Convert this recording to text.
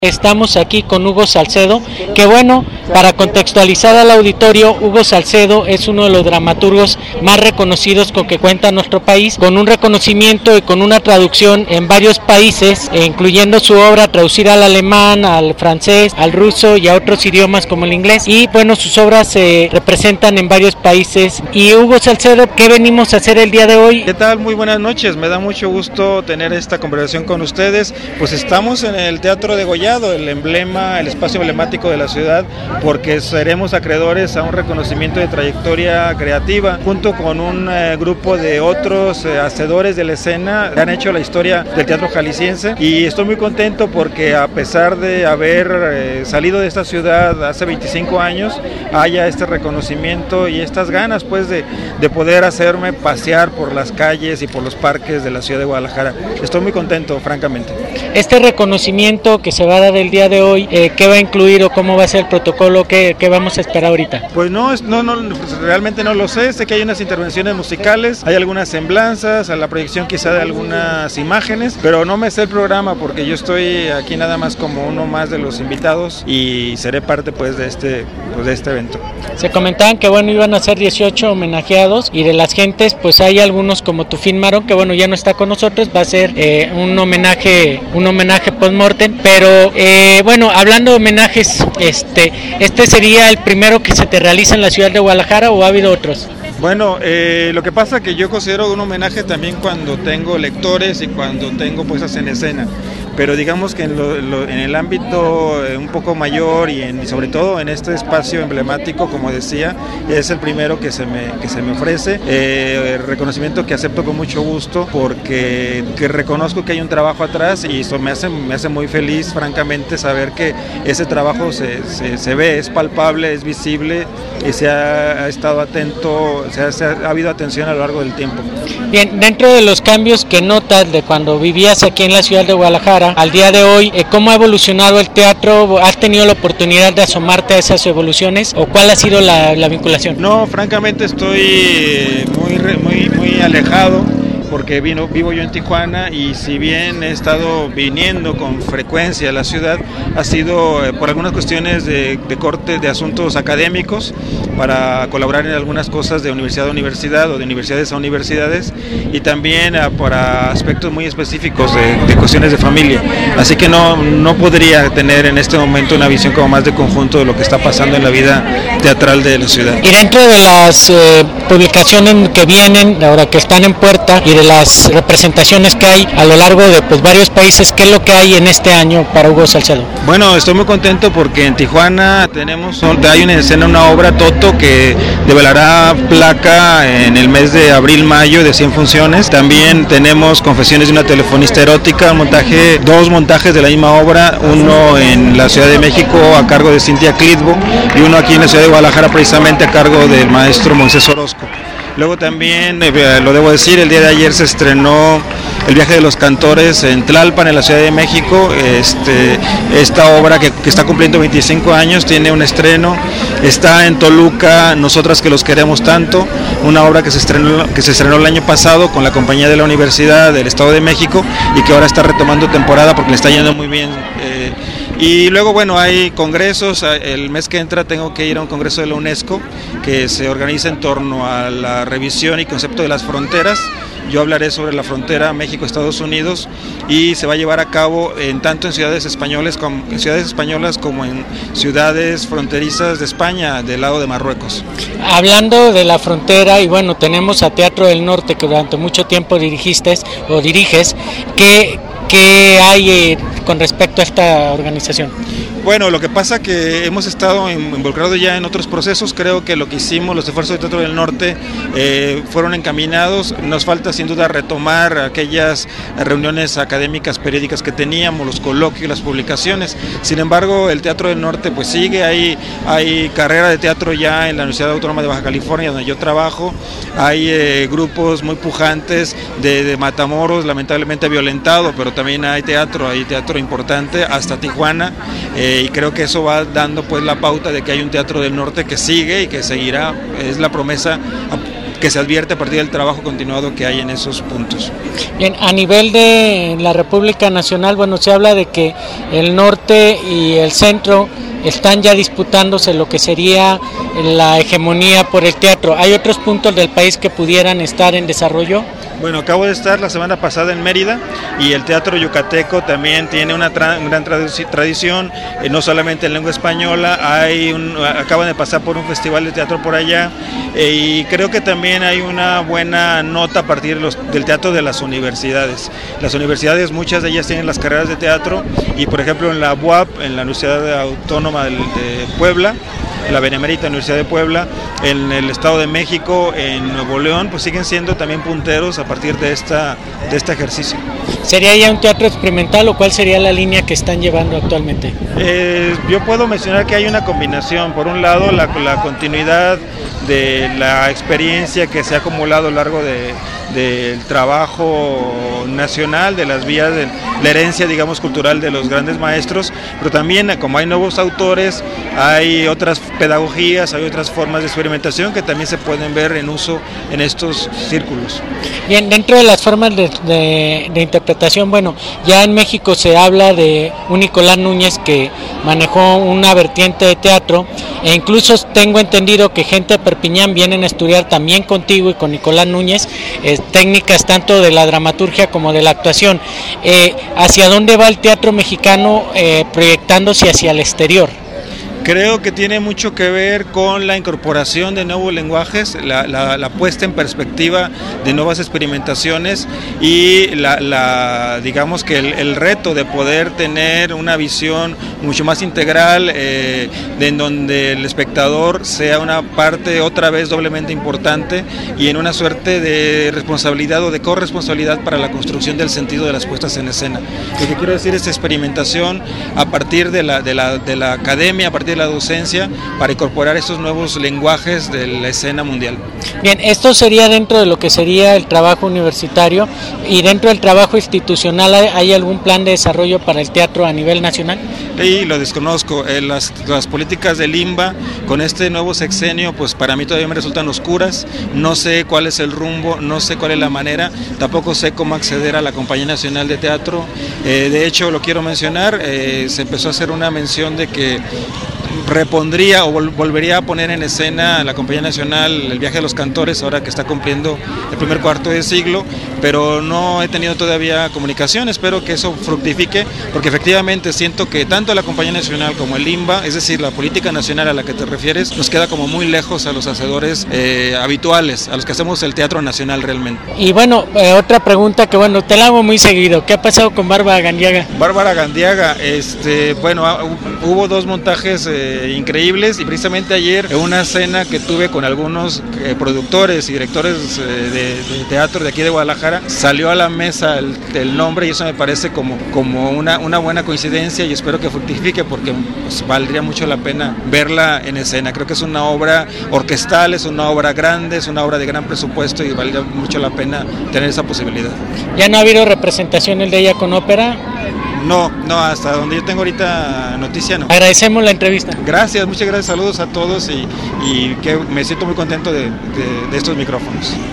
Estamos aquí con Hugo Salcedo, que bueno, para contextualizar al auditorio, Hugo Salcedo es uno de los dramaturgos más reconocidos con que cuenta nuestro país, con un reconocimiento y con una traducción en varios países, incluyendo su obra traducida al alemán, al francés, al ruso y a otros idiomas como el inglés, y bueno, sus obras se representan en varios países. Y Hugo Salcedo, ¿qué venimos a hacer el día de hoy? ¿Qué tal? Muy buenas noches, me da mucho gusto tener esta conversación con ustedes. Pues estamos en el Teatro Degollado, el emblema, el espacio emblemático de la ciudad, porque seremos acreedores a un reconocimiento de trayectoria creativa, junto con un grupo de otros hacedores de la escena que han hecho la historia del teatro jalisciense, y estoy muy contento porque a pesar de haber salido de esta ciudad hace 25 años, haya este reconocimiento y estas ganas pues de poder hacerme pasear por las calles y por los parques de la ciudad de Guadalajara. Estoy muy contento, francamente. Este reconocimiento que se va a dar el día de hoy, ¿qué va a incluir o cómo va a ser el protocolo? ¿Qué vamos a esperar ahorita? Pues no, realmente no lo sé. Sé que hay unas intervenciones musicales, hay algunas semblanzas, a la proyección quizá de algunas imágenes, pero no me sé el programa porque yo estoy aquí nada más como uno más de los invitados y seré parte pues de este evento. Se comentaban que bueno, iban a ser 18 homenajeados, y de las gentes pues hay algunos como Tufín Marón, que bueno, ya no está con nosotros, va a ser un homenaje post-mortem, pero bueno, hablando de homenajes, ¿este sería el primero que se te realiza en la ciudad de Guadalajara o ha habido otros? Bueno, lo que pasa es que yo considero un homenaje también cuando tengo lectores y cuando tengo puestas en escena, pero digamos que en el ámbito un poco mayor y sobre todo en este espacio emblemático, como decía, es el primero que se me ofrece, el reconocimiento que acepto con mucho gusto porque reconozco que hay un trabajo atrás, y eso me hace muy feliz, francamente, saber que ese trabajo se ve, es palpable, es visible, y se ha estado atento, ha habido atención a lo largo del tiempo. Bien, dentro de los cambios que notas de cuando vivías aquí en la ciudad de Guadalajara al día de hoy, ¿cómo ha evolucionado el teatro? ¿Has tenido la oportunidad de asomarte a esas evoluciones o cuál ha sido la vinculación? No, francamente estoy muy alejado, porque vivo yo en Tijuana, y si bien he estado viniendo con frecuencia a la ciudad, ha sido por algunas cuestiones de corte de asuntos académicos, para colaborar en algunas cosas de universidad a universidad o de universidades a universidades, y también para aspectos muy específicos de cuestiones de familia. Así que no podría tener en este momento una visión como más de conjunto de lo que está pasando en la vida teatral de la ciudad. Y dentro de las publicaciones que vienen, ahora que están en puerta, y de las representaciones que hay a lo largo de varios países, ¿qué es lo que hay en este año para Hugo Salcedo? Bueno, estoy muy contento porque en Tijuana hay una escena, una obra Toto, que develará placa en el mes de abril-mayo de 100 funciones. También tenemos Confesiones de una telefonista erótica, dos montajes de la misma obra, uno en la Ciudad de México a cargo de Cintia Clitbo y uno aquí en la Ciudad de Guadalajara precisamente a cargo del maestro Moisés Orozco. Luego también, lo debo decir, el día de ayer se estrenó El viaje de los cantores en Tlalpan, en la Ciudad de México. Esta obra que está cumpliendo 25 años tiene un estreno. Está en Toluca Nosotras que los queremos tanto, una obra que se estrenó el año pasado con la compañía de la Universidad del Estado de México y que ahora está retomando temporada porque le está yendo muy bien. Y luego, bueno, hay congresos. El mes que entra tengo que ir a un congreso de la UNESCO que se organiza en torno a la revisión y concepto de las fronteras. Yo hablaré sobre la frontera México-Estados Unidos y se va a llevar a cabo tanto en ciudades españolas como en ciudades fronterizas de España, del lado de Marruecos. Hablando de la frontera, y bueno, tenemos a Teatro del Norte, que durante mucho tiempo diriges, ¿qué hay con respecto a esta organización? Bueno, lo que pasa que hemos estado involucrados ya en otros procesos. Creo que lo que hicimos, los esfuerzos de Teatro del Norte fueron encaminados. Nos falta sin duda retomar aquellas reuniones académicas periódicas que teníamos, los coloquios, las publicaciones. Sin embargo, el Teatro del Norte pues sigue, hay carrera de teatro ya en la Universidad Autónoma de Baja California, donde yo trabajo. Hay grupos muy pujantes de Matamoros, lamentablemente violentado, pero también hay teatro importante hasta Tijuana. Y creo que eso va dando pues la pauta de que hay un Teatro del Norte que sigue y que seguirá. Es la promesa que se advierte a partir del trabajo continuado que hay en esos puntos. Bien, a nivel de la República Nacional, bueno, se habla de que el norte y el centro están ya disputándose lo que sería la hegemonía por el teatro. ¿Hay otros puntos del país que pudieran estar en desarrollo? Bueno, acabo de estar la semana pasada en Mérida y el teatro yucateco también tiene una gran tradición, no solamente en lengua española, acaban de pasar por un festival de teatro por allá y creo que también hay una buena nota a partir del teatro de las universidades. Las universidades, muchas de ellas tienen las carreras de teatro y por ejemplo en la UAP, en la Universidad Autónoma de Puebla, la Benemérita Universidad de Puebla, en el Estado de México, en Nuevo León, pues siguen siendo también punteros a partir de este ejercicio. ¿Sería ya un teatro experimental o cuál sería la línea que están llevando actualmente? Yo puedo mencionar que hay una combinación, por un lado la continuidad de la experiencia que se ha acumulado a lo largo del trabajo nacional, de las vías de la herencia, digamos, cultural de los grandes maestros, pero también como hay nuevos autores, hay otras pedagogías, hay otras formas de experimentación que también se pueden ver en uso en estos círculos. Bien, dentro de las formas de interpretación, bueno, ya en México se habla de un Nicolás Núñez que manejó una vertiente de teatro e incluso tengo entendido que gente de Perpiñán vienen a estudiar también contigo y con Nicolás Núñez técnicas tanto de la dramaturgia como de la actuación. ¿Hacia dónde va el teatro mexicano proyectándose hacia el exterior? Creo que tiene mucho que ver con la incorporación de nuevos lenguajes, la puesta en perspectiva de nuevas experimentaciones y digamos que el reto de poder tener una visión mucho más integral, en donde el espectador sea una parte otra vez doblemente importante y en una suerte de responsabilidad o de corresponsabilidad para la construcción del sentido de las puestas en escena. Lo que quiero decir es experimentación a partir de la academia, a partir de la docencia, para incorporar estos nuevos lenguajes de la escena mundial. Bien, esto sería dentro de lo que sería el trabajo universitario y dentro del trabajo institucional, ¿hay algún plan de desarrollo para el teatro a nivel nacional? Y lo desconozco, las políticas del INBA con este nuevo sexenio pues para mí todavía me resultan oscuras, no sé cuál es el rumbo, no sé cuál es la manera, tampoco sé cómo acceder a la Compañía Nacional de Teatro, de hecho lo quiero mencionar, se empezó a hacer una mención de que repondría o volvería a poner en escena la Compañía Nacional El Viaje de los Cantores, ahora que está cumpliendo el primer cuarto de siglo, pero no he tenido todavía comunicación, espero que eso fructifique, porque efectivamente siento que tanto la Compañía Nacional como el INBA, es decir, la política nacional a la que te refieres, nos queda como muy lejos a los hacedores habituales, a los que hacemos el teatro nacional realmente. Y bueno, otra pregunta que bueno, te la hago muy seguido, ¿qué ha pasado con Bárbara Gandiaga? Bárbara Gandiaga, bueno, hubo dos montajes increíbles y precisamente ayer en una cena que tuve con algunos productores y directores de teatro de aquí de Guadalajara salió a la mesa el nombre y eso me parece como una buena coincidencia y espero que fructifique porque pues, valdría mucho la pena verla en escena. Creo que es una obra orquestal, es una obra grande, es una obra de gran presupuesto y valdría mucho la pena tener esa posibilidad. ¿Ya no ha habido representaciones de ella con ópera? No, hasta donde yo tengo ahorita noticia no. Agradecemos la entrevista. Gracias, muchas gracias, saludos a todos y que me siento muy contento de estos micrófonos.